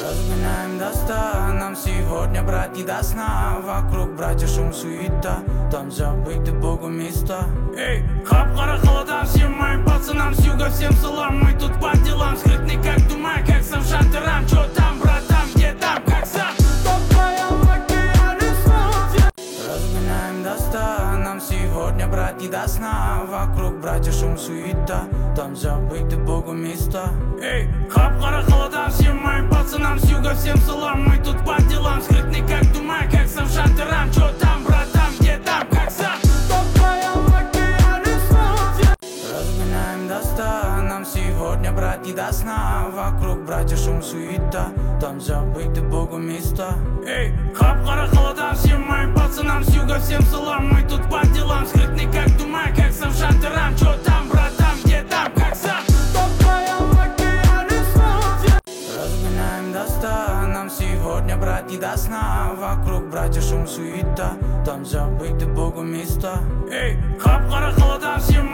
Разгоняем до 100, нам сегодня, брать, не до сна. Вокруг, братья, шум, суета, там забыты Богу места. Эй, хап-хара, холодам всем моим пацанам с юга, всем салам. Мы тут по делам, скрытный как туман, как сам шантерам. Чё там, братан, где там, как сам? Разгоняем до 100, нам сегодня, брать, не до сна. Вокруг, братья, шум, суета, там забыты Богу места. Эй, хап-хара, холодам всем моим пацанам с юга, всем салам. Мы тут по делам, скрытный как туман, как сам шантерам. Чё там, братан, где там, как сам? Разгоняем до 100, нам сегодня, брать, не до сна. Вокруг, братья, шум, суета, там забыты Богу места. Эй, хап-хара, холодам всем моим пацанам с юга, всем салам. Мы тут по делам, скрытный как туман, как сам шантерам. Чё там, братан, где там, как сам? Разгоняем до 100, нам сегодня, брать, не до сна. Вокруг, братья, шум, суета, там забыты Богу места. Эй, хап-хара, холодам всем